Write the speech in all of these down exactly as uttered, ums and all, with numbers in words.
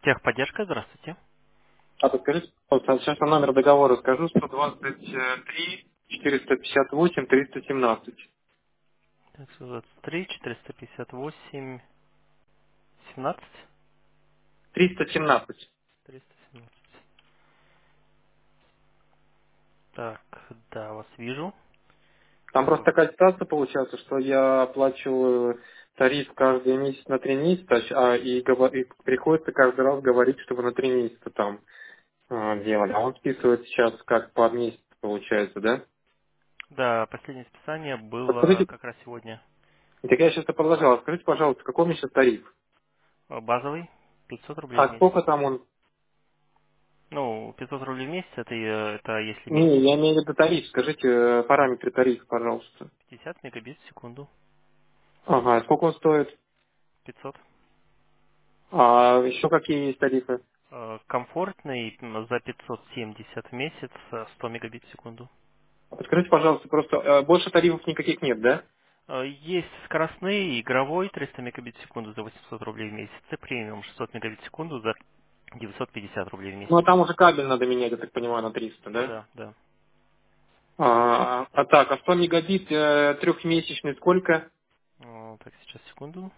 Техподдержка, здравствуйте. А подскажите, пожалуйста, сейчас на номер договора скажу, сто двадцать три четыреста пятьдесят восемь триста семнадцать. Так, сто двадцать три, четыреста пятьдесят восемь, семнадцать, триста семнадцать. триста семнадцать. Так, да, вас вижу. Там просто Э, такая ситуация получается, что я оплачиваю тариф каждый месяц на три месяца, а и, говор- и приходится каждый раз говорить, чтобы на три месяца там э, делали. А он списывает сейчас как по месяц получается, да? Да, последнее списание было Подскажите, как раз сегодня. так я сейчас это продолжал. Скажите, пожалуйста, какой у меня сейчас тариф? Э, Базовый, пятьсот рублей в А месяц. сколько там он? Ну, пятьсот рублей в месяц, это, э, это если Не, месяц, я имею в виду тариф. Скажите э, параметры тарифа, пожалуйста. пятьдесят мегабит в секунду, Ага, а сколько он стоит? пятьсот. А еще какие есть тарифы? Э, Комфортный м, за пятьсот семьдесят в месяц, э, сто мегабит в секунду. Подскажите, пожалуйста, просто э, больше тарифов никаких нет, да? Э, Есть скоростные и игровой триста мегабит в секунду за восемьсот рублей в месяц и премиум шестьсот мегабит в секунду за девятьсот пятьдесят рублей в месяц. Ну, а там уже кабель надо менять, я так понимаю, на триста, да? Да, да. А, а так, а сто мегабит э, трехмесячный сколько? Э, Так, сейчас, секунду.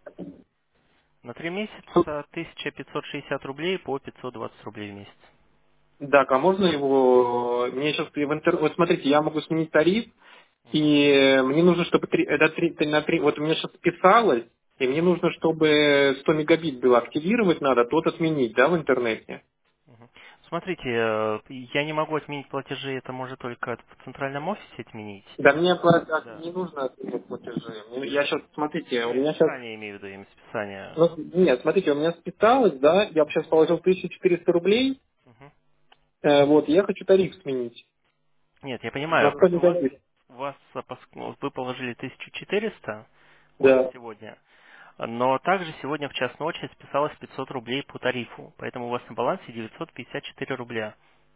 На три Су- месяца тысяча пятьсот шестьдесят рублей по пятьсот двадцать рублей в месяц. Так, а можно его... Мне сейчас в интер... Вот смотрите, я могу сменить тариф, Мгм, и мне нужно, чтобы... три- это три- на три... Вот у меня сейчас списалось, и мне нужно, чтобы сто мегабит было активировать надо, тот отменить, да, в интернете? мгм. Смотрите, э, я не могу отменить платежи, это может только в центральном офисе отменить. Да мне пла- Да. не нужно отменять платежи. Мне- Я сейчас, смотрите, у Нет, меня сейчас... списание имею в виду, именно списание. Нет, смотрите, у меня списалось, да, я сейчас Мгм, положил тысячу четыреста рублей, мгм. э, вот, я хочу тариф сменить Нет, я на понимаю, сто просто у вас, мегабит. у вас э, пос- ну, вы положили тысячу четыреста вот Да. сегодня, но также сегодня в час ночи списалось пятьсот рублей по тарифу, поэтому у вас на балансе девятьсот пятьдесят четыре рубля.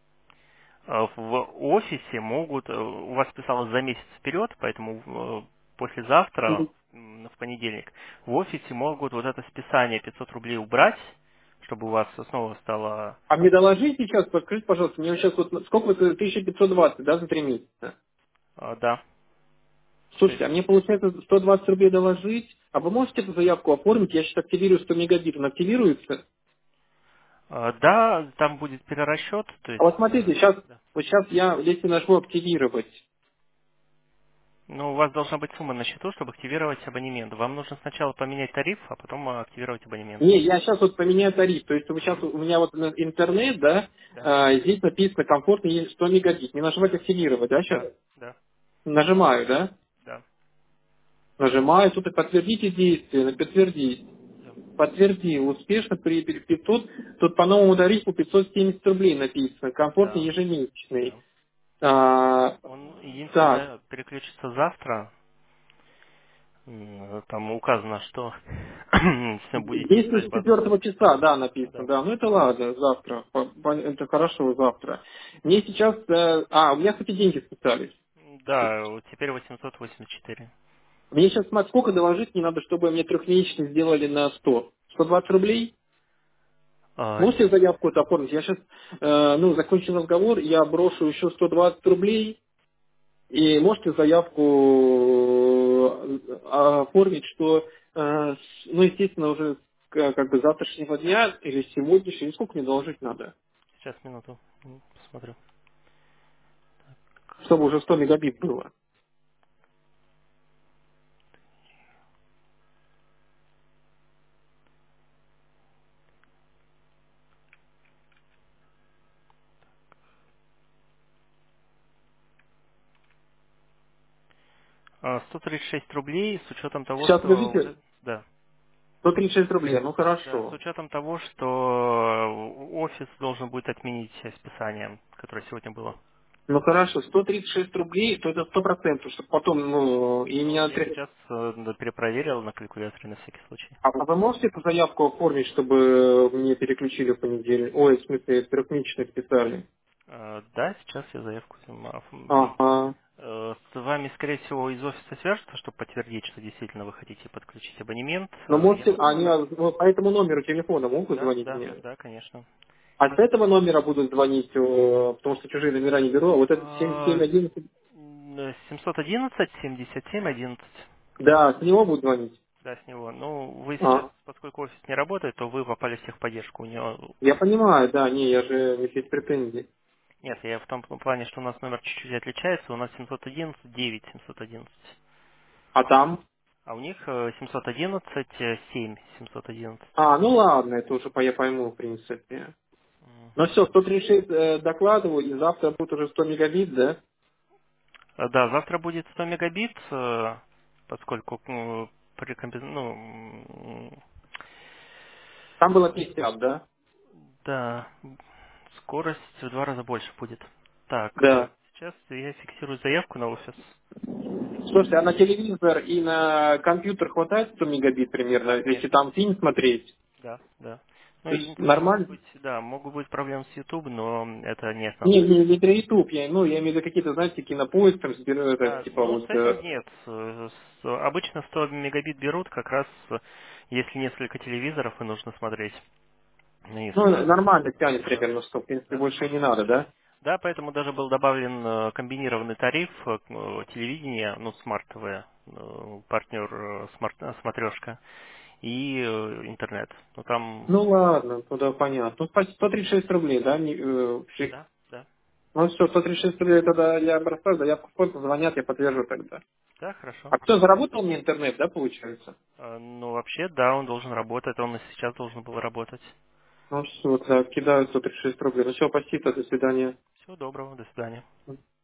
Э, В офисе могут, э, у вас списалось за месяц вперед, поэтому э, послезавтра, м, в понедельник, в офисе могут вот это списание пятьсот рублей убрать, чтобы у вас снова стало... А мне доложить сейчас, подскажите, пожалуйста, мне сейчас вот, сколько это, тысяча пятьсот двадцать, да, за три месяца? э, Да, Слушайте, а шесть. мне получается сто двадцать рублей доложить, а вы можете эту заявку оформить, я сейчас активирую сто мегабит, он активируется? Э, Да, там будет перерасчет, то А вот есть... смотрите, э, сейчас, да. вот сейчас я, если нажму активировать, Ну, у вас должна быть сумма на счету, чтобы активировать абонемент. Вам нужно сначала поменять тариф, а потом э, активировать абонемент. не, я сейчас вот поменяю тариф. То есть вот сейчас Мгм. у меня вот на- интернет, да, Да, а, здесь написано комфортно сто мегабит. Не нажимать активировать, да, сейчас? да, да, Нажимаю, да? да, Нажимаю, тут и подтвердите действие, на подтвердить. да, Подтвердил, успешно при при- пятьсот, тут по новому тарифу пятьсот семьдесят рублей написано, комфортный да, ежемесячный. да. А, Он так, единственное переключится завтра. М, Там указано, что если будет действие действовать с базовая четвертого версия. числа, да, написано, Да. да, ну это ладно, завтра, По- по- это хорошо, завтра. Мне сейчас, э, а, у меня, кстати, деньги списались. Да, вот теперь восемьсот восемьдесят четыре. Мне сейчас смотри, сколько доложить не надо, чтобы мне трехмесячный сделали на сто? сто двадцать рублей? А, Можете заявку это оформить? Я сейчас, ну, закончу разговор, я брошу еще сто двадцать рублей, и можете заявку э, оформить, что, э, с- ну, естественно, уже к- как бы с завтрашнего дня или с сегодняшнего, сколько мне доложить надо? Сейчас, минуту, м, посмотрю. Чтобы уже сто мегабит было. А, сто тридцать шесть рублей с учетом того, Сейчас, что подождите, уже... Да. сто тридцать шесть рублей, ну Да, с хорошо. учетом того, что офис должен будет отменить списание, которое сегодня было. Ну хорошо, сто тридцать шесть рублей, то это сто процентов, чтобы потом, ну, и Ну, меня... я тре- сейчас э, да, перепроверил на калькуляторе на всякий случай. А вы можете эту заявку оформить, чтобы мне переключили в понедельник? Ой, в смысле, трехмесячный списали. Э, Да, сейчас я заявку взял. Ага. Э, С вами, скорее всего, из офиса свяжутся, чтобы подтвердить, что действительно вы хотите подключить абонемент. Но Э, Я можете, могу они номер... а, ну, по этому номеру телефона могут Да, звонить да, мне? да, конечно. А с этого номера будут звонить, э, потому что чужие номера не беру, а вот этот семь семь А, один, м, семьсот одиннадцать семьдесят семь одиннадцать. да, с него будут звонить. Да, с него. Ну, вы сейчас, А, поскольку офис не работает, то вы попали в техподдержку. У него... я понимаю, да, не, я же не без претензий. Нет, я в том плане, что у нас номер чуть-чуть отличается. У нас семьсот одиннадцать девять семьсот одиннадцать. А там? А у них э, семьсот одиннадцать семь семьсот одиннадцать. А, ну ладно, это уже по- я пойму, в принципе. Ну Мгм. все, сто тридцать шесть э, докладываю, и завтра будет уже сто мегабит, да? Э, Да, завтра будет сто мегабит, э, поскольку ну, при компен- ну, м, Там было пятьдесят, да? да, скорость в два раза больше будет. Так, э, Да. сейчас я фиксирую заявку на офис. Слушайте, а на телевизор и на компьютер хватает сто мегабит Да, примерно, если конечно. там фильм смотреть? Да, да. Ну То и есть могут нормально? быть, да, могут быть проблемы с YouTube, но это не Не, основное. не, не для YouTube, я, ну, я имею в виду какие-то, знаете, кинопоиск, там, сберу, это, А, типа, ну, с вот, этим э, нет. Э, с- Обычно сто мегабит берут как раз, э, если несколько телевизоров и нужно смотреть. Ну, и ну, с- нормально тянет да, примерно, что, в принципе, да. больше и не надо, да? Да, поэтому даже был добавлен э, комбинированный тариф э, к- э, телевидения, ну, смарт-ТВ, э, партнер э, смарт, э, смотрешка, и э, интернет. Ну, там, Ну, ладно, тогда понятно. Ну, спасибо, сто тридцать шесть рублей, да, не, э, фиг. да, да, Ну, все, сто тридцать шесть рублей тогда я бросаю, да, я сколько звонят, я подтвержу тогда. да, хорошо. А кто заработал мне интернет, да, получается? Э, Ну, вообще, да, он должен работать, он и сейчас должен был работать. Ну, все, да, кидаю сто тридцать шесть рублей. Ну, все, спасибо, до свидания. Всего доброго, до свидания.